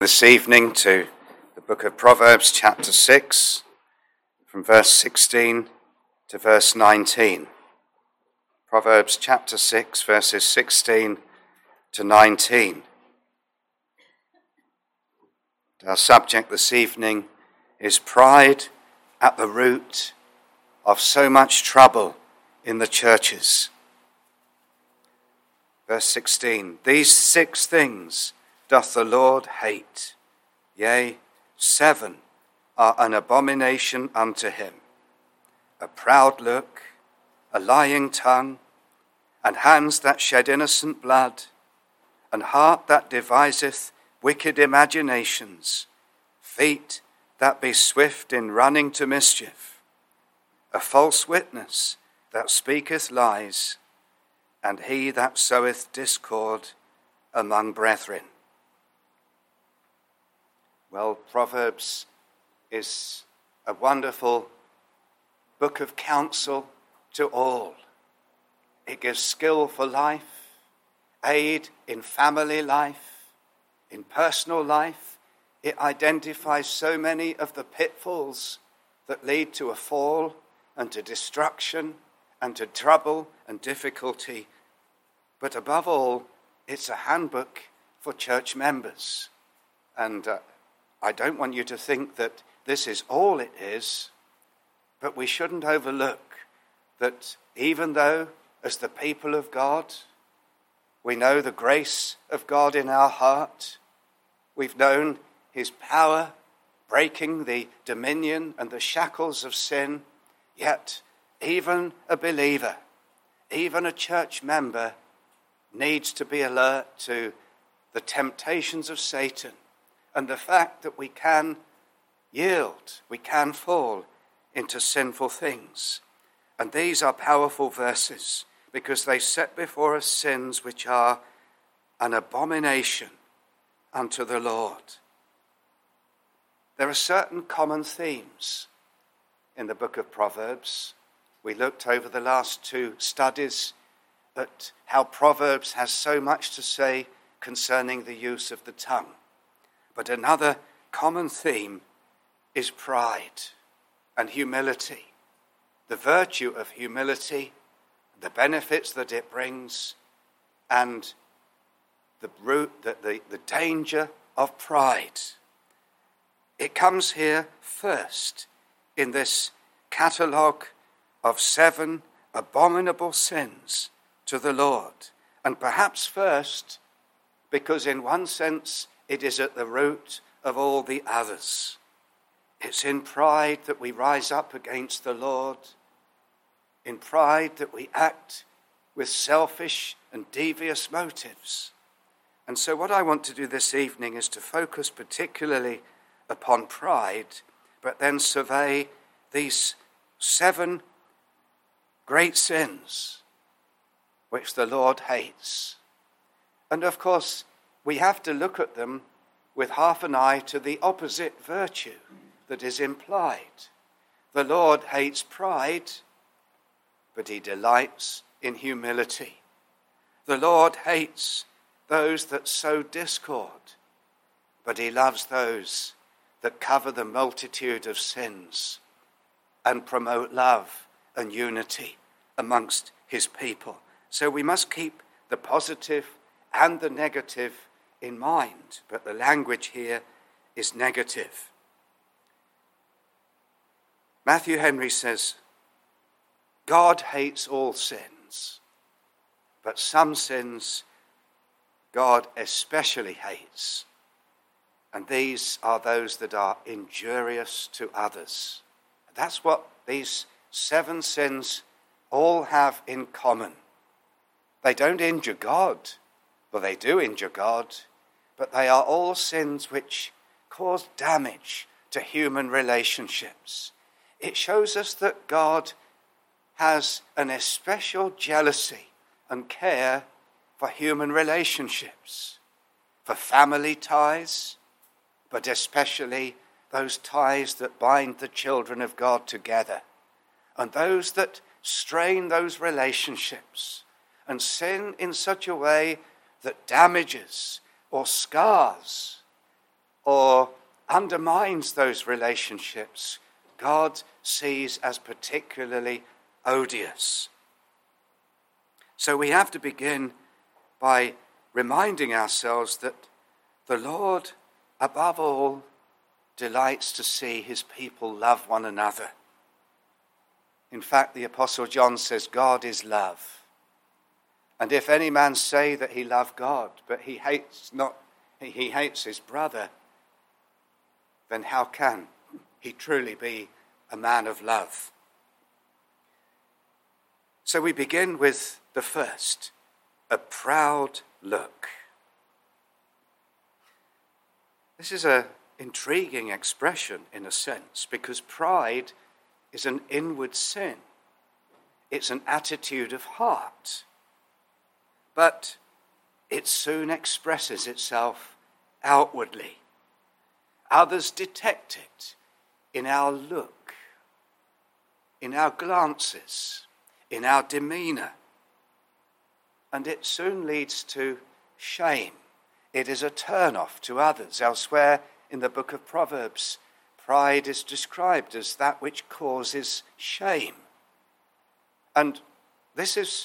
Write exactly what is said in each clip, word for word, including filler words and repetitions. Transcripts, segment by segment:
This evening to the book of Proverbs chapter six, from verse sixteen to verse nineteen. Proverbs chapter six, verses sixteen to nineteen. Our subject this evening is pride at the root of so much trouble in the churches. Verse sixteen, these six things doth the Lord hate, yea, seven are an abomination unto him: a proud look, a lying tongue, and hands that shed innocent blood, and heart that deviseth wicked imaginations, feet that be swift in running to mischief, a false witness that speaketh lies, and he that soweth discord among brethren. Well, Proverbs is a wonderful book of counsel to all. It gives skill for life, aid in family life, in personal life. It identifies so many of the pitfalls that lead to a fall and to destruction and to trouble and difficulty. But above all, it's a handbook for church members. And uh, I don't want you to think that this is all it is, but we shouldn't overlook that even though, as the people of God, we know the grace of God in our heart, we've known his power breaking the dominion and the shackles of sin, yet even a believer, even a church member, needs to be alert to the temptations of Satan and the fact that we can yield, we can fall into sinful things. And these are powerful verses because they set before us sins which are an abomination unto the Lord. There are certain common themes in the book of Proverbs. We looked over the last two studies at how Proverbs has so much to say concerning the use of the tongue. But another common theme is pride and humility, the virtue of humility, the benefits that it brings, and the root, the, the, the danger of pride. It comes here first in this catalogue of seven abominable sins to the Lord, and perhaps first because in one sense it is at the root of all the others. It's in pride that we rise up against the Lord, in pride that we act with selfish and devious motives. And so what I want to do this evening is to focus particularly upon pride, but then survey these seven great sins which the Lord hates. And of course, we have to look at them with half an eye to the opposite virtue that is implied. The Lord hates pride, but he delights in humility. The Lord hates those that sow discord, but he loves those that cover the multitude of sins and promote love and unity amongst his people. So we must keep the positive and the negative in mind, but the language here is negative. Matthew Henry says, God hates all sins, but some sins God especially hates, and these are those that are injurious to others. That's what these seven sins all have in common. They don't injure God, well, they do injure God, but they are all sins which cause damage to human relationships. It shows us that God has an especial jealousy and care for human relationships, for family ties, but especially those ties that bind the children of God together, and those that strain those relationships and sin in such a way that damages or scars or undermines those relationships, God sees as particularly odious. So we have to begin by reminding ourselves that the Lord, above all, delights to see his people love one another. In fact, the Apostle John says, God is love. And if any man say that he love God, but he hates not, he hates his brother, then how can he truly be a man of love? So we begin with the first, a proud look. This is an intriguing expression in a sense, because pride is an inward sin. It's an attitude of heart. But it soon expresses itself outwardly. Others detect it in our look, in our glances, in our demeanor. And it soon leads to shame. It is a turn-off to others. Elsewhere in the book of Proverbs, pride is described as that which causes shame. And this is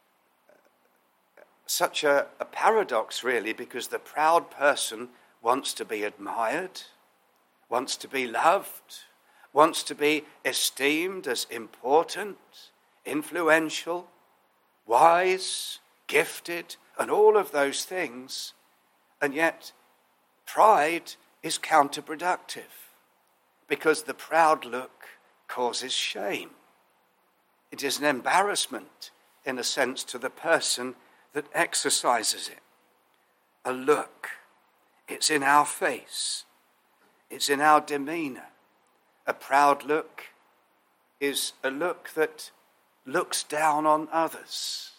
such a, a paradox, really, because the proud person wants to be admired, wants to be loved, wants to be esteemed as important, influential, wise, gifted, and all of those things. And yet, pride is counterproductive, because the proud look causes shame. It is an embarrassment, in a sense, to the person that exercises it. A look. It's in our face. It's in our demeanor. A proud look is a look that looks down on others.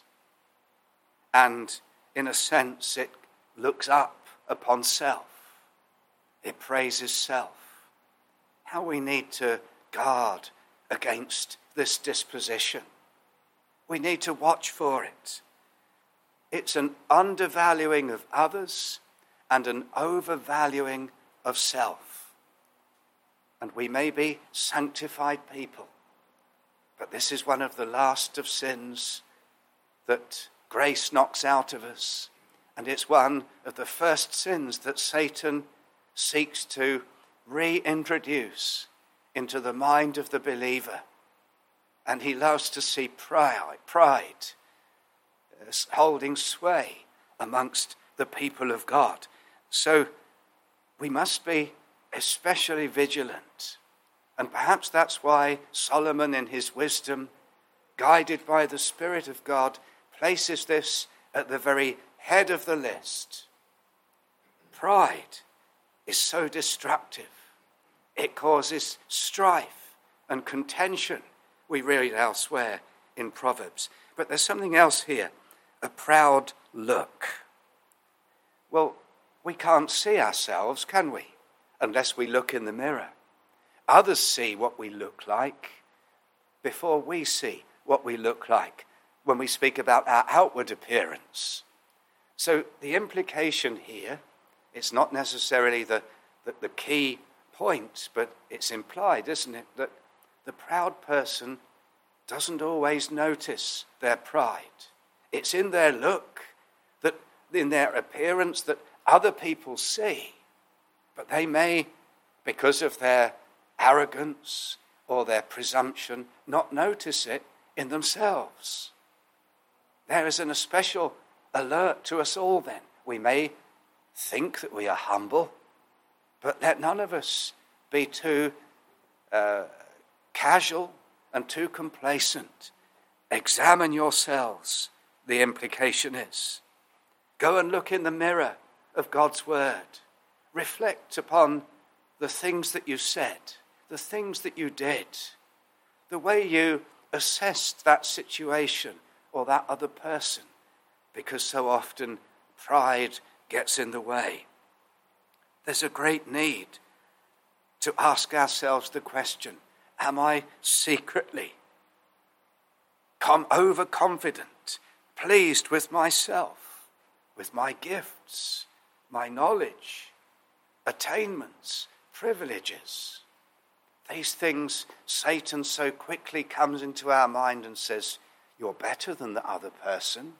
And in a sense, it looks up upon self. It praises self. How we need to guard against this disposition. We need to watch for it. It's an undervaluing of others and an overvaluing of self. And we may be sanctified people, but this is one of the last of sins that grace knocks out of us. And it's one of the first sins that Satan seeks to reintroduce into the mind of the believer. And he loves to see pride, pride holding sway amongst the people of God. So we must be especially vigilant. And perhaps that's why Solomon, in his wisdom, guided by the Spirit of God, places this at the very head of the list. Pride is so destructive. It causes strife and contention, we read elsewhere in Proverbs. But there's something else here, a proud look. Well, we can't see ourselves, can we? Unless we look in the mirror. Others see what we look like before we see what we look like when we speak about our outward appearance. So the implication here, it's not necessarily the, the, the key point, but it's implied, isn't it, that the proud person doesn't always notice their pride. It's in their look, that in their appearance, that other people see. But they may, because of their arrogance or their presumption, not notice it in themselves. There is an especial alert to us all then. We may think that we are humble, but let none of us be too uh, casual and too complacent. Examine yourselves, the implication is. Go and look in the mirror of God's word. Reflect upon the things that you said, the things that you did, the way you assessed that situation or that other person, because so often pride gets in the way. There's a great need to ask ourselves the question, am I secretly come overconfident, pleased with myself, with my gifts, my knowledge, attainments, privileges. These things, Satan so quickly comes into our mind and says, you're better than the other person.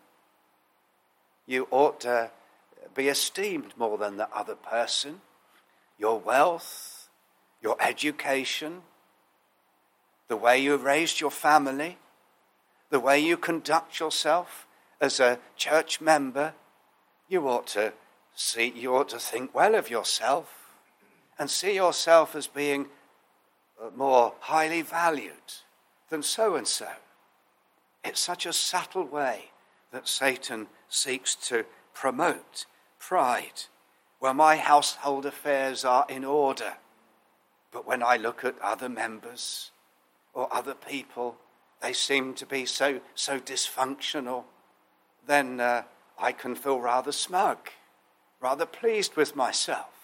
You ought to be esteemed more than the other person. Your wealth, your education, the way you raised your family, the way you conduct yourself as a church member, you ought to see, you ought to think well of yourself and see yourself as being more highly valued than so-and-so. It's such a subtle way that Satan seeks to promote pride. Well, my household affairs are in order, but when I look at other members or other people, they seem to be so so dysfunctional, then uh, I can feel rather smug, rather pleased with myself.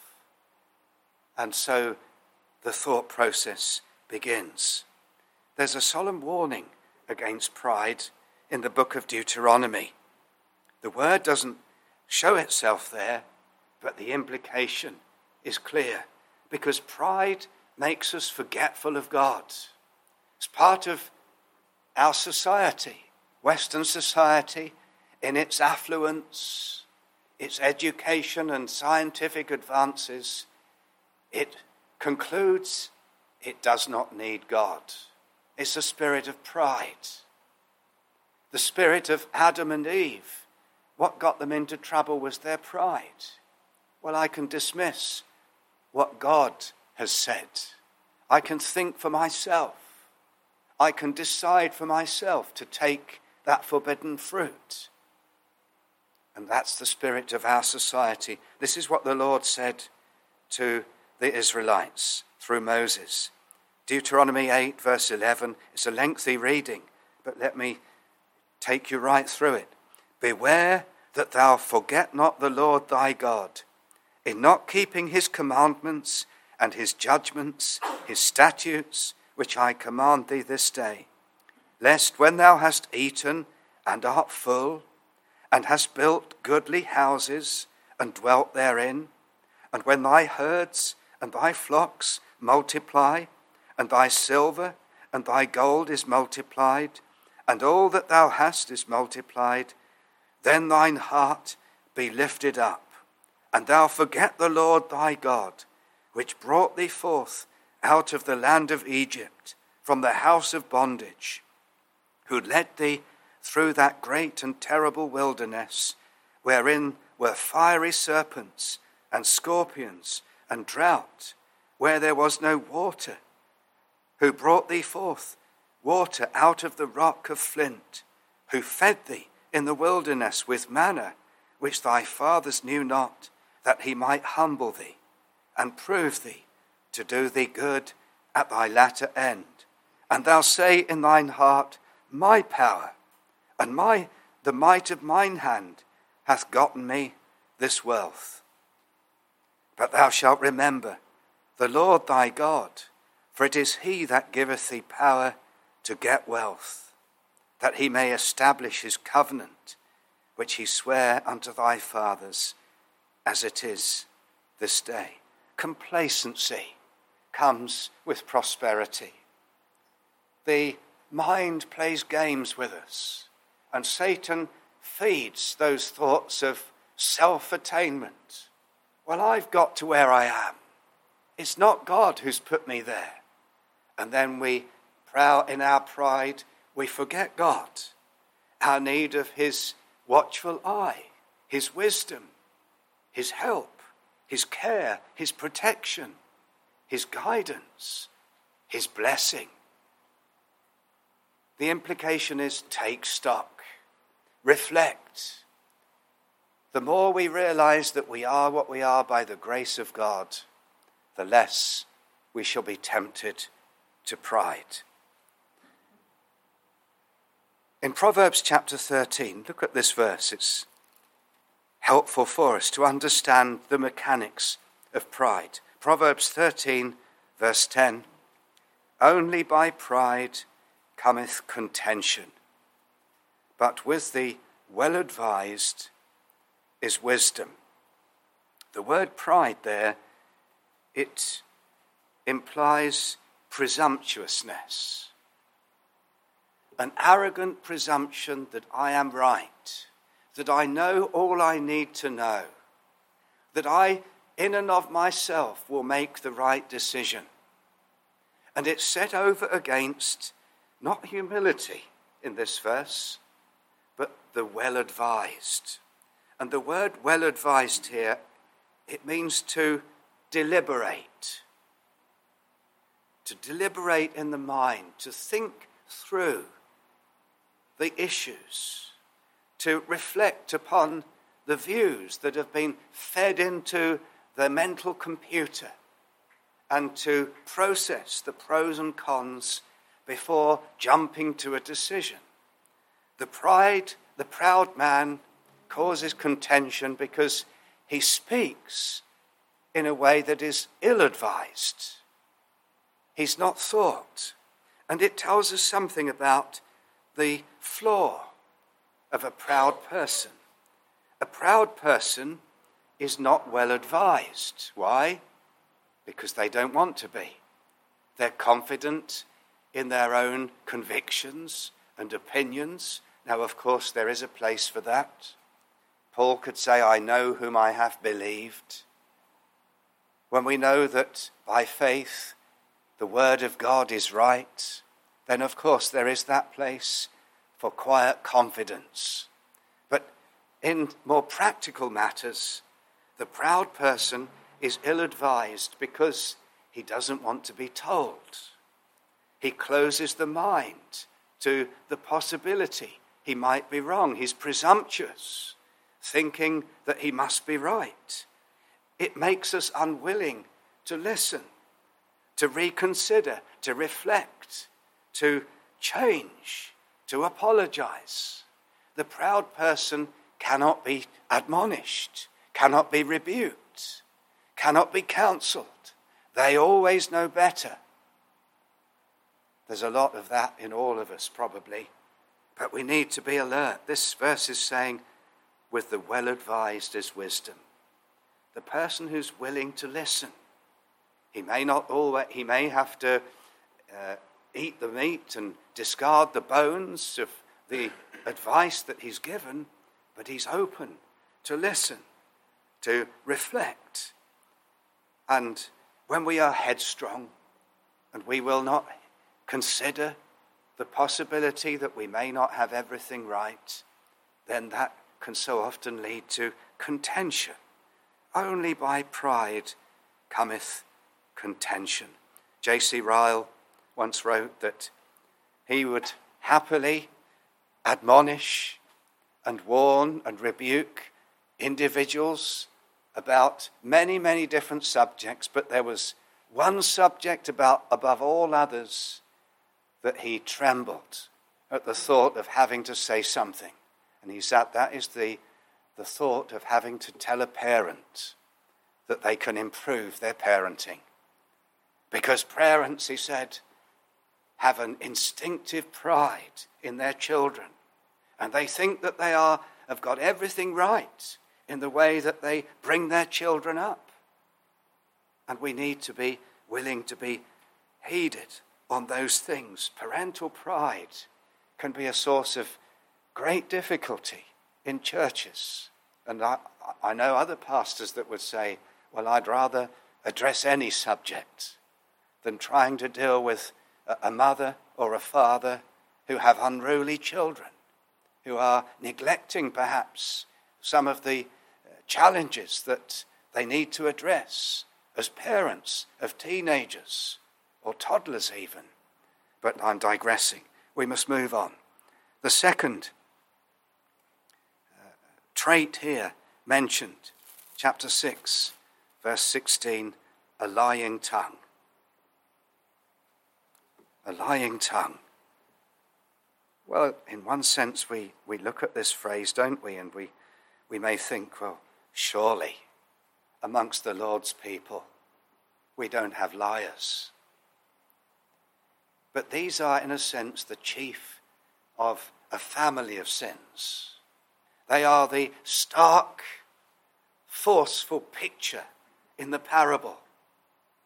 And so the thought process begins. There's a solemn warning against pride in the book of Deuteronomy. The word doesn't show itself there, but the implication is clear, because pride makes us forgetful of God. It's part of our society, Western society, in its affluence, its education and scientific advances. It concludes it does not need God. It's a spirit of pride. The spirit of Adam and Eve, what got them into trouble was their pride. Well, I can dismiss what God has said. I can think for myself. I can decide for myself to take that forbidden fruit. And that's the spirit of our society. This is what the Lord said to the Israelites through Moses. Deuteronomy eight, verse eleven. It's a lengthy reading, but let me take you right through it. Beware that thou forget not the Lord thy God, in not keeping his commandments and his judgments, his statutes, which I command thee this day, lest when thou hast eaten and art full, and hast built goodly houses and dwelt therein, and when thy herds and thy flocks multiply, and thy silver and thy gold is multiplied, and all that thou hast is multiplied, then thine heart be lifted up, and thou forget the Lord thy God, which brought thee forth out of the land of Egypt, from the house of bondage, who led thee through that great and terrible wilderness, wherein were fiery serpents and scorpions and drought, where there was no water, who brought thee forth water out of the rock of flint, who fed thee in the wilderness with manna, which thy fathers knew not, that he might humble thee and prove thee, to do thee good at thy latter end. And thou say in thine heart, my power and my the might of mine hand hath gotten me this wealth. But thou shalt remember the Lord thy God, for it is he that giveth thee power to get wealth, that he may establish his covenant, which he sware unto thy fathers, as it is this day. Complacency comes with prosperity. The mind plays games with us, and Satan feeds those thoughts of self-attainment. Well, I've got to where I am. It's not God who's put me there. And then we, proud in our pride, we forget God, our need of his watchful eye, his wisdom, his help, his care, his protection, his guidance, his blessing. The implication is take stock, reflect. The more we realize that we are what we are by the grace of God, the less we shall be tempted to pride. In Proverbs chapter thirteen, look at this verse. It's helpful for us to understand the mechanics of pride. Proverbs thirteen, verse ten. Only by pride cometh contention, but with the well-advised is wisdom. The word pride there it implies presumptuousness, an arrogant presumption that I am right, that I know all I need to know, that I, in and of myself, will make the right decision. And it's set over against not humility in this verse, but the well-advised. And the word well-advised here, it means to deliberate. To deliberate in the mind, to think through the issues, to reflect upon the views that have been fed into the mental computer, and to process the pros and cons before jumping to a decision. The pride, the proud man causes contention because he speaks in a way that is ill-advised. He's not thought. And it tells us something about the flaw of a proud person. A proud person is not well advised. Why? Because they don't want to be. They're confident in their own convictions and opinions. Now, of course, there is a place for that. Paul could say, I know whom I have believed. When we know that by faith the word of God is right, then of course there is that place for quiet confidence. But in more practical matters, the proud person is ill-advised because he doesn't want to be told. He closes the mind to the possibility he might be wrong. He's presumptuous, thinking that he must be right. It makes us unwilling to listen, to reconsider, to reflect, to change, to apologize. The proud person cannot be admonished, cannot be rebuked, cannot be counseled. They always know better. There's a lot of that in all of us, probably, but we need to be alert. This verse is saying, with the well-advised is wisdom. The person who's willing to listen. He may not always, he may have to uh, eat the meat and discard the bones of the advice that he's given, but he's open to listen, to reflect. And when we are headstrong and we will not consider the possibility that we may not have everything right, then that can so often lead to contention. Only by pride cometh contention. J C Ryle once wrote that he would happily admonish and warn and rebuke individuals about many, many different subjects, but there was one subject about above all others that he trembled at the thought of having to say something. And he said that is the, the thought of having to tell a parent that they can improve their parenting. Because parents, he said, have an instinctive pride in their children. And they think that they are have got everything right in the way that they bring their children up. And we need to be willing to be heeded on those things. Parental pride can be a source of great difficulty in churches. And I, I know other pastors that would say, well, I'd rather address any subject than trying to deal with a, a mother or a father who have unruly children, who are neglecting perhaps some of the challenges that they need to address as parents of teenagers or toddlers even. But I'm digressing. We must move on. The second uh, trait here mentioned, chapter six, verse sixteen, a lying tongue. A lying tongue. Well, in one sense, we, we look at this phrase, don't we? And we, we may think, well, surely amongst the Lord's people, we don't have liars. But these are, in a sense, the chief of a family of sins. They are the stark, forceful picture in the parable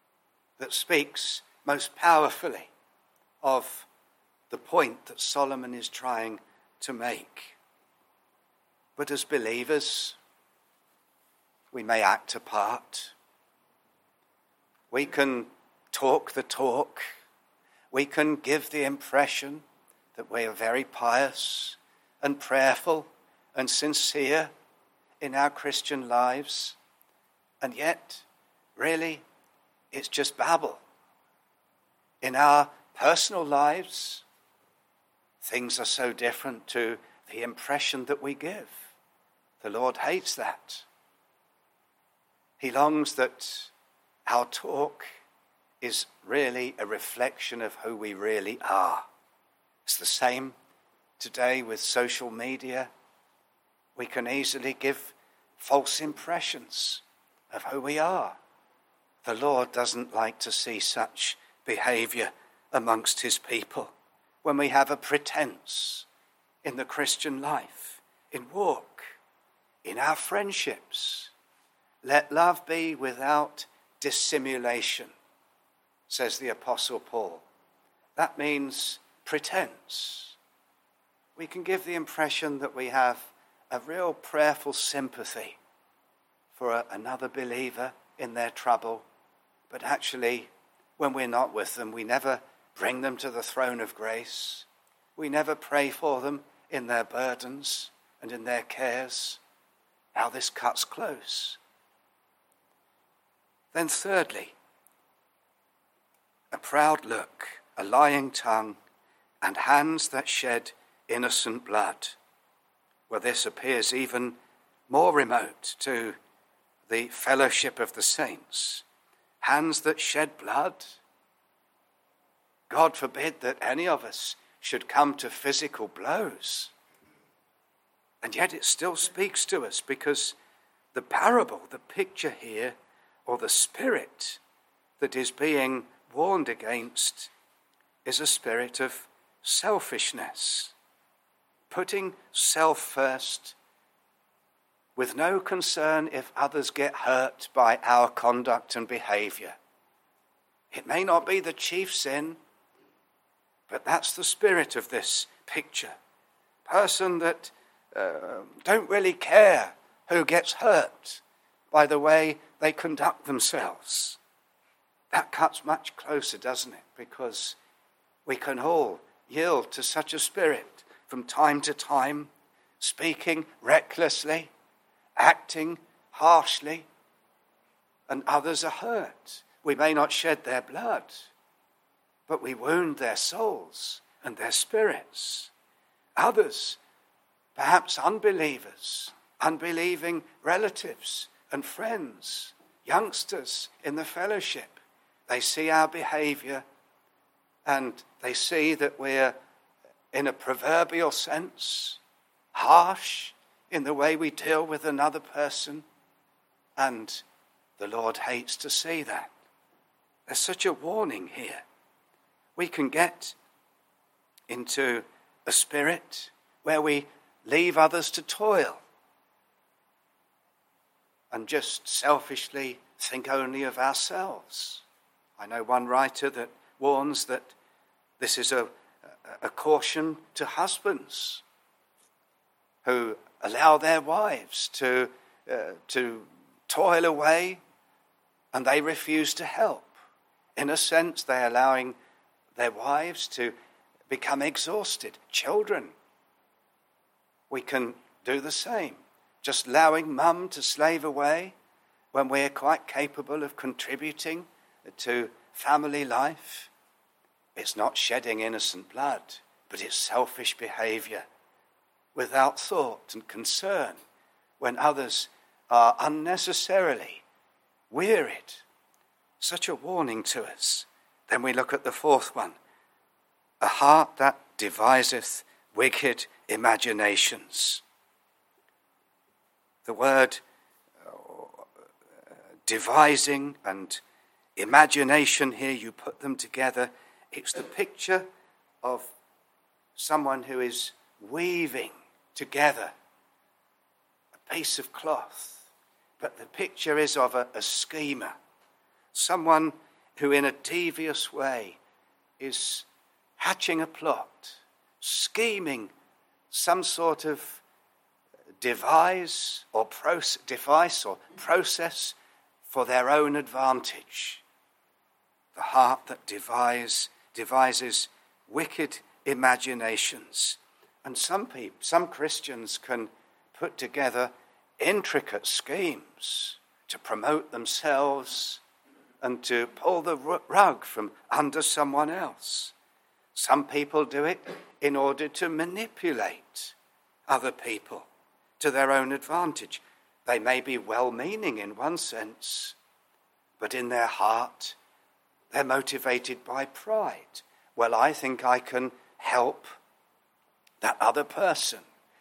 that speaks most powerfully of the point that Solomon is trying to make. But as believers, we may act a part. We can talk the talk. We can give the impression that we are very pious and prayerful and sincere in our Christian lives. And yet, really, it's just babble. In our personal lives, things are so different to the impression that we give. The Lord hates that. He longs that our talk is really a reflection of who we really are. It's the same today with social media. We can easily give false impressions of who we are. The Lord doesn't like to see such behavior amongst his people when we have a pretense in the Christian life, in walk, in our friendships. Let love be without dissimulation, says the Apostle Paul. That means pretense. We can give the impression that we have a real prayerful sympathy for a, another believer in their trouble, but actually, when we're not with them, we never bring them to the throne of grace. We never pray for them in their burdens and in their cares. How this cuts close. Then thirdly, a proud look, a lying tongue, and hands that shed innocent blood. Well, this appears even more remote to the fellowship of the saints. Hands that shed blood. God forbid that any of us should come to physical blows. And yet it still speaks to us because the parable, the picture here, or the spirit that is being warned against is a spirit of selfishness, putting self first with no concern if others get hurt by our conduct and behavior. It may not be the chief sin, but that's the spirit of this picture. Person that uh, don't really care who gets hurt by the way they conduct themselves. That cuts much closer, doesn't it? Because we can all yield to such a spirit from time to time, speaking recklessly, acting harshly, and others are hurt. We may not shed their blood, but we wound their souls and their spirits. Others, perhaps unbelievers, unbelieving relatives and friends, youngsters in the fellowship, they see our behavior and they see that we're, in a proverbial sense, harsh in the way we deal with another person, and the Lord hates to see that. There's such a warning here. We can get into a spirit where we leave others to toil and just selfishly think only of ourselves. I know one writer that warns that this is a, a caution to husbands who allow their wives to, uh, to toil away and they refuse to help. In a sense, they're allowing their wives to become exhausted. Children, we can do the same. Just allowing mum to slave away when we're quite capable of contributing to family life. It's not shedding innocent blood, but it's selfish behavior without thought and concern when others are unnecessarily wearied. Such a warning to us. Then we look at the fourth one. A heart that deviseth wicked imaginations. The word uh, devising and imagination here, you put them together. It's the picture of someone who is weaving together a piece of cloth. But the picture is of a, a schemer, someone who in a devious way is hatching a plot, scheming some sort of device or process, device or process for their own advantage. The heart that devise, devises wicked imaginations. And some people, some Christians can put together intricate schemes to promote themselves and to pull the rug from under someone else. Some people do it in order to manipulate other people to their own advantage. They may be well-meaning in one sense, but in their heart, they're motivated by pride. Well, I think I can help that other person.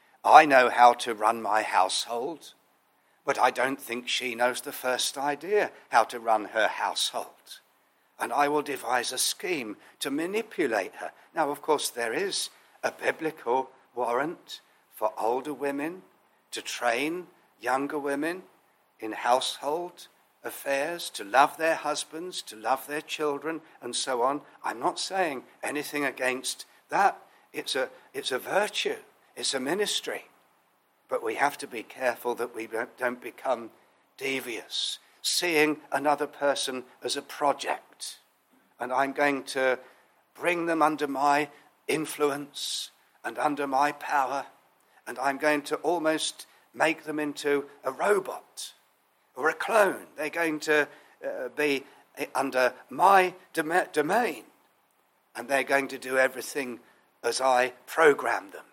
I know how to run my household, but I don't think she knows the first idea how to run her household. And I will devise a scheme to manipulate her. Now, of course, there is a biblical warrant for older women to train younger women in household affairs, to love their husbands, to love their children, and so on. I'm not saying anything against that. It's a, it's a virtue. It's a ministry. But we have to be careful that we don't become devious, seeing another person as a project. And I'm going to bring them under my influence and under my power, and I'm going to almost make them into a robot or a clone. They're going to uh, be under my dom- domain, and they're going to do everything as I program them.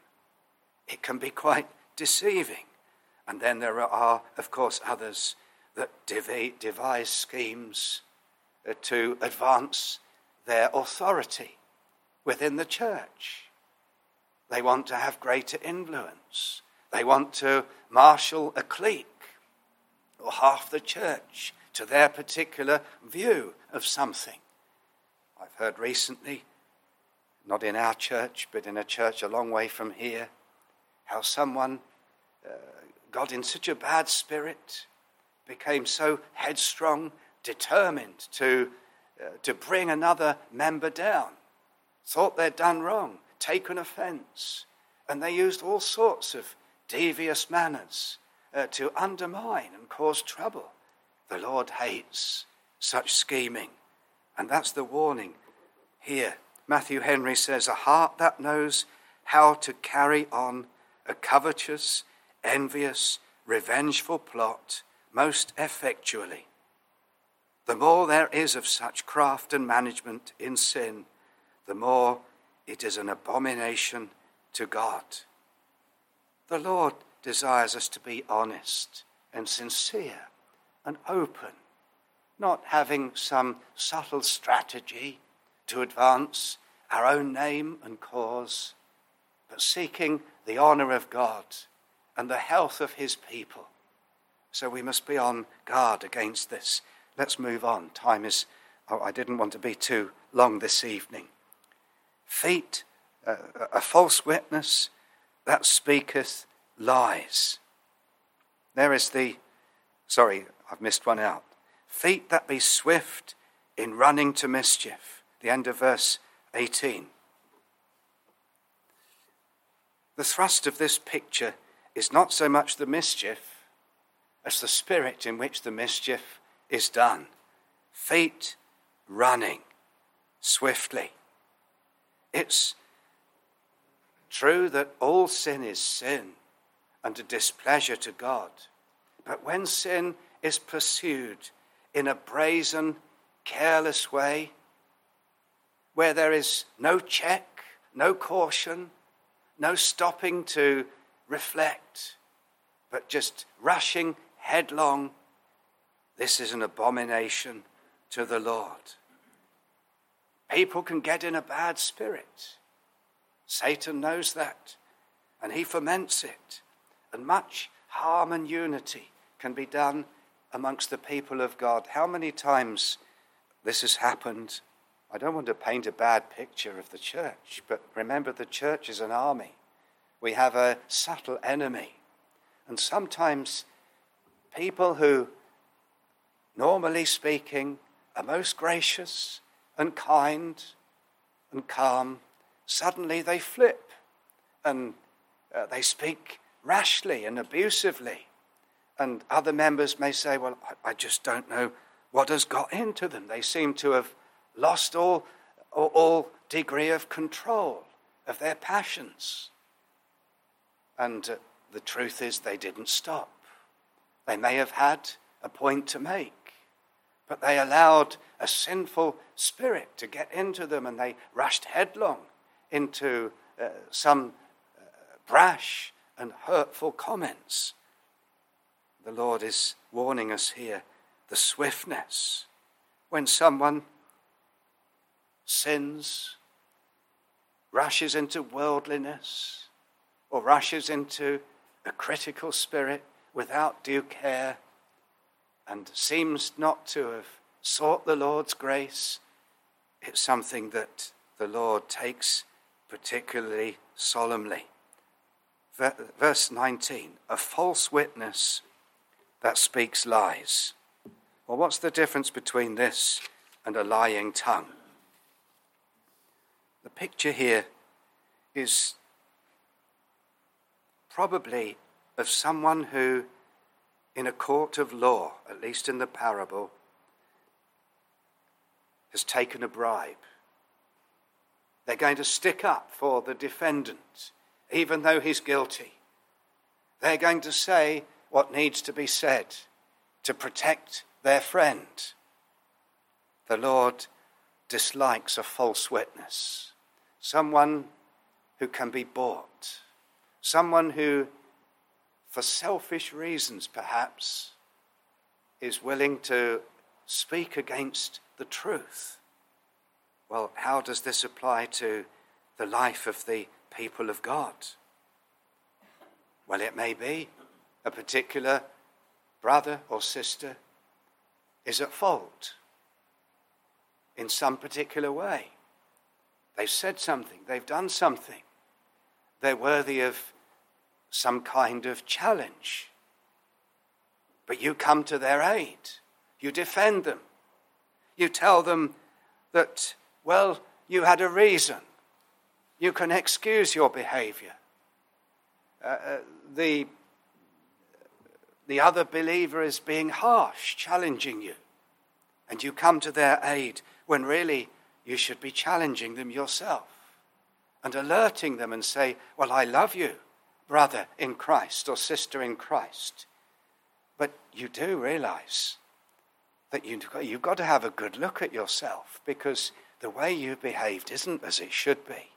It can be quite deceiving. And then there are, of course, others that dev- devise schemes uh, to advance their authority within the church. They want to have greater influence. They want to marshal a clique or half the church to their particular view of something. I've heard recently, not in our church, but in a church a long way from here, how someone uh, got in such a bad spirit, became so headstrong, determined to, uh, to bring another member down, thought they'd done wrong, taken offence, and they used all sorts of devious manners uh, to undermine and cause trouble. The Lord hates such scheming, and that's the warning here. Matthew Henry says, a heart that knows how to carry on a covetous, envious, revengeful plot most effectually. The more there is of such craft and management in sin, the more it is an abomination to God. The Lord desires us to be honest and sincere and open, not having some subtle strategy to advance our own name and cause, but seeking the honour of God and the health of his people. So we must be on guard against this. Let's move on. Time is, oh, I didn't want to be too long this evening. Feet, uh, a false witness that speaketh lies. There is the, sorry, I've missed one out. Feet that be swift in running to mischief. The end of verse eighteen. The thrust of this picture is not so much the mischief as the spirit in which the mischief is done. Feet running swiftly. It's true that all sin is sin and a displeasure to God. But when sin is pursued in a brazen, careless way, where there is no check, no caution, no stopping to reflect, but just rushing headlong, this is an abomination to the Lord. People can get in a bad spirit. Satan knows that, and he foments it. And much harm and unity can be done amongst the people of God. How many times this has happened? I don't want to paint a bad picture of the church, but remember, the church is an army. We have a subtle enemy. And sometimes people who, normally speaking, are most gracious and kind and calm, suddenly they flip and uh, they speak rashly and abusively. And other members may say, well, I, I just don't know what has got into them. They seem to have lost all, all, all degree of control of their passions. And uh, the truth is they didn't stop. They may have had a point to make, but they allowed a sinful spirit to get into them, and they rushed headlong into uh, some uh, brash and hurtful comments. The Lord is warning us here, the swiftness. When someone sins, rushes into worldliness, or rushes into a critical spirit without due care, and seems not to have sought the Lord's grace, it's something that the Lord takes particularly solemnly. Verse nineteen, a false witness that speaks lies. Well, what's the difference between this and a lying tongue? The picture here is probably of someone who, in a court of law, at least in the parable, has taken a bribe. They're going to stick up for the defendant, even though he's guilty. They're going to say what needs to be said to protect their friend. The Lord dislikes a false witness, someone who can be bought, someone who, for selfish reasons perhaps, is willing to speak against the truth. Well, how does this apply to the life of the people of God? Well, it may be a particular brother or sister is at fault in some particular way. They've said something, they've done something. They're worthy of some kind of challenge. But you come to their aid. You defend them. You tell them that, well, you had a reason. You can excuse your behavior. Uh, uh, the, the other believer is being harsh, challenging you. And you come to their aid when really you should be challenging them yourself and alerting them and say, well, I love you, brother in Christ or sister in Christ. But you do realize that you've got, you've got to have a good look at yourself, because the way you've behaved isn't as it should be.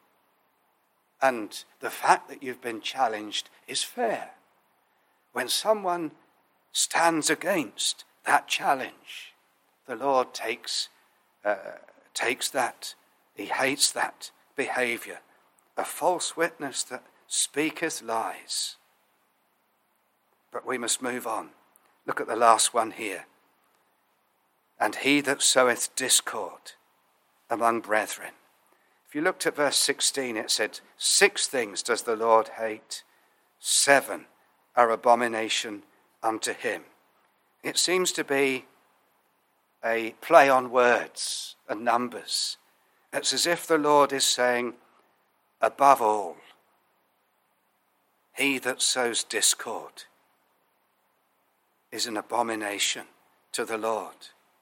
And the fact that you've been challenged is fair. When someone stands against that challenge, the Lord takes uh, takes that. He hates that behavior. A false witness that speaketh lies. But we must move on. Look at the last one here. And he that soweth discord among brethren. If you looked at verse sixteen, it said, six things does the Lord hate, seven are abomination unto him. It seems to be a play on words and numbers. It's as if the Lord is saying, above all, he that sows discord is an abomination to the Lord.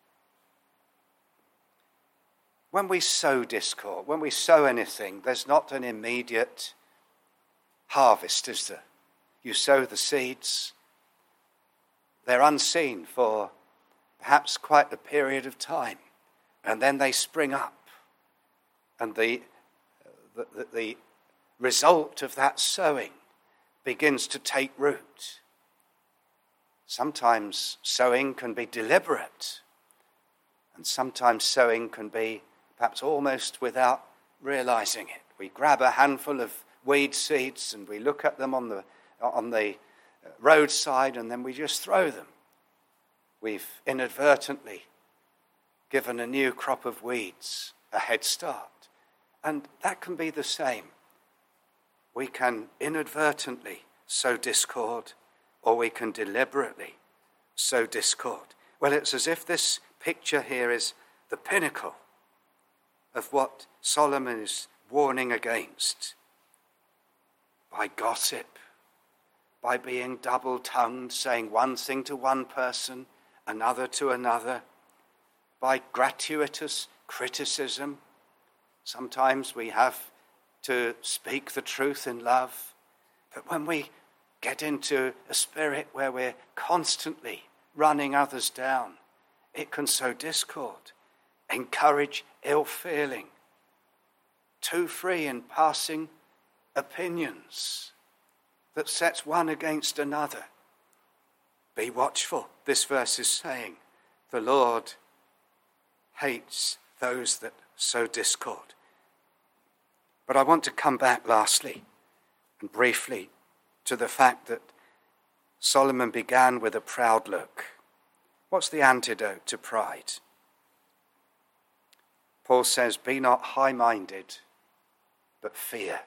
When we sow discord, when we sow anything, there's not an immediate harvest, is there? You sow the seeds. They're unseen for perhaps quite a period of time, and then they spring up, and the, the, the result of that sowing begins to take root. Sometimes sowing can be deliberate, and sometimes sowing can be perhaps almost without realizing it. We grab a handful of weed seeds and we look at them on the on the roadside, and then we just throw them. We've inadvertently given a new crop of weeds a head start. And that can be the same. We can inadvertently sow discord, or we can deliberately sow discord. Well, it's as if this picture here is the pinnacle of what Solomon is warning against. By gossip, by being double-tongued, saying one thing to one person, another to another, by gratuitous criticism. Sometimes we have to speak the truth in love, but when we get into a spirit where we're constantly running others down, it can sow discord, encourage ill-feeling, too free in passing opinions that sets one against another. Be watchful, this verse is saying. The Lord hates those that sow discord. But I want to come back lastly and briefly to the fact that Solomon began with a proud look. What's the antidote to pride? Paul says, be not high-minded, but fear.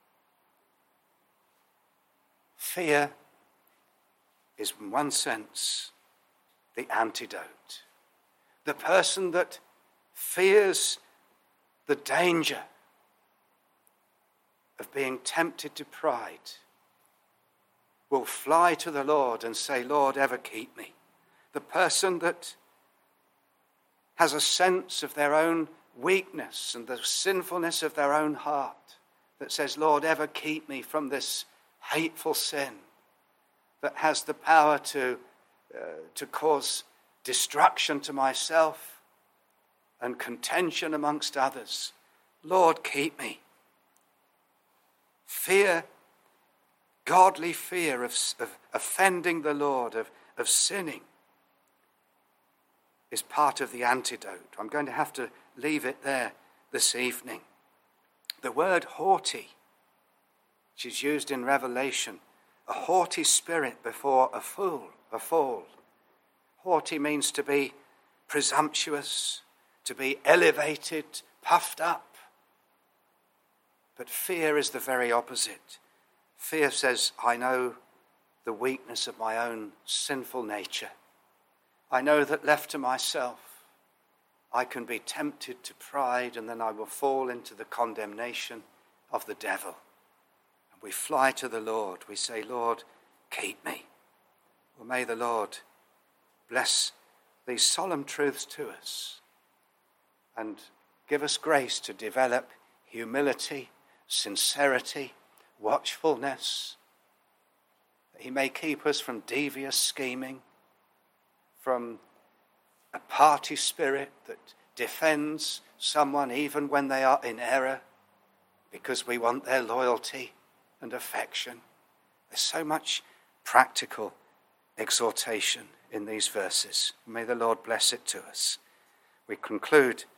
Fear is, in one sense, the antidote. The person that fears the danger of being tempted to pride will fly to the Lord and say, Lord, ever keep me. The person that has a sense of their own weakness and the sinfulness of their own heart, that says, Lord, ever keep me from this hateful sin that has the power to, uh, to cause destruction to myself and contention amongst others. Lord, keep me. Fear, godly fear of, of offending the Lord, of, of sinning, is part of the antidote. I'm going to have to leave it there this evening. The word haughty, which is used in Revelation, a haughty spirit before a fool, a fall. Haughty means to be presumptuous, to be elevated, puffed up. But fear is the very opposite. Fear says, I know the weakness of my own sinful nature. I know that left to myself, I can be tempted to pride, and then I will fall into the condemnation of the devil. And we fly to the Lord. We say, Lord, keep me. Well, may the Lord bless these solemn truths to us and give us grace to develop humility, sincerity, watchfulness. That he may keep us from devious scheming, from a party spirit that defends someone even when they are in error because we want their loyalty and affection. There's so much practical exhortation in these verses. May the Lord bless it to us. We conclude